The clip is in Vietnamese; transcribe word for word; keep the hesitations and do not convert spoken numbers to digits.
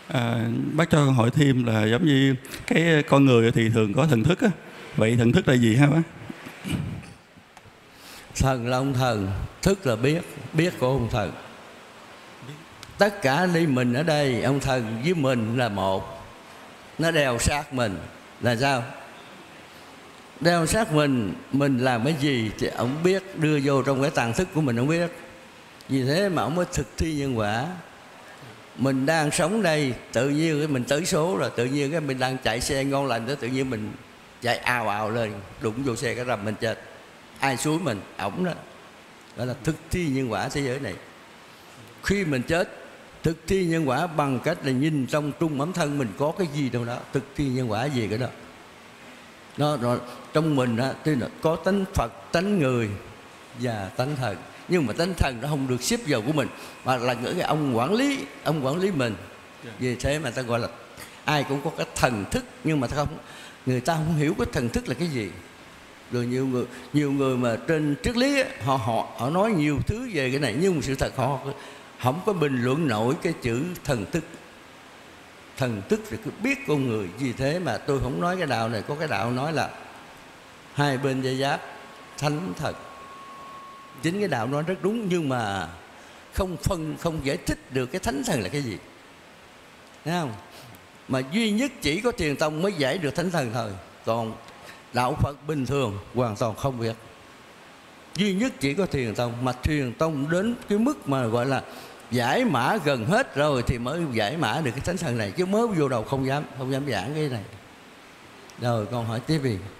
À, bác cho con hỏi thêm là giống như cái con người thì thường có thần thức á, vậy thần thức là gì hả bác? Thần là ông thần, thức là biết, biết của ông thần. Tất cả đi mình ở đây, ông thần với mình là một. Nó đeo sát mình là sao? Đeo sát mình, mình làm cái gì thì ông biết, đưa vô trong cái tàng thức của mình ông biết. Vì thế mà ông mới thực thi nhân quả. Mình đang sống đây, tự nhiên cái mình tới số rồi, tự nhiên cái mình đang chạy xe ngon lành đó, tự nhiên mình chạy ào ào lên, đụng vô xe cái rầm mình chết. Ai xúi mình? Ổng đó. Đó là thực thi nhân quả thế giới này. Khi mình chết, thực thi nhân quả bằng cách là nhìn trong trung ấm thân mình có cái gì đâu đó. Thực thi nhân quả gì cái đó. Nó, nó trong mình đó, có tánh Phật, tánh người và tánh thần. Nhưng mà tánh thần nó không được xếp vào của mình, mà là những cái ông quản lý, ông quản lý mình. Vì thế mà ta gọi là ai cũng có cái thần thức, nhưng mà ta không, người ta không hiểu cái thần thức là cái gì. Rồi nhiều người, nhiều người mà trên triết lý họ họ họ nói nhiều thứ về cái này, nhưng mà sự thật họ không có bình luận nổi cái chữ thần thức. Thần thức thì cứ biết con người. Vì thế mà tôi không nói cái đạo này, có cái đạo nói là hai bên dây giáp thánh thần. Chính cái đạo nói rất đúng, nhưng mà không phân, không giải thích được cái thánh thần là cái gì. Thấy không? Mà duy nhất chỉ có Thiền Tông mới giải được thánh thần thôi. Còn đạo Phật bình thường hoàn toàn không biết. Duy nhất chỉ có Thiền Tông. Mà Thiền Tông đến cái mức mà gọi là giải mã gần hết rồi thì mới giải mã được cái thánh thần này. Chứ mới vô đầu không dám, không dám giảng cái này. Rồi con hỏi tiếp đi.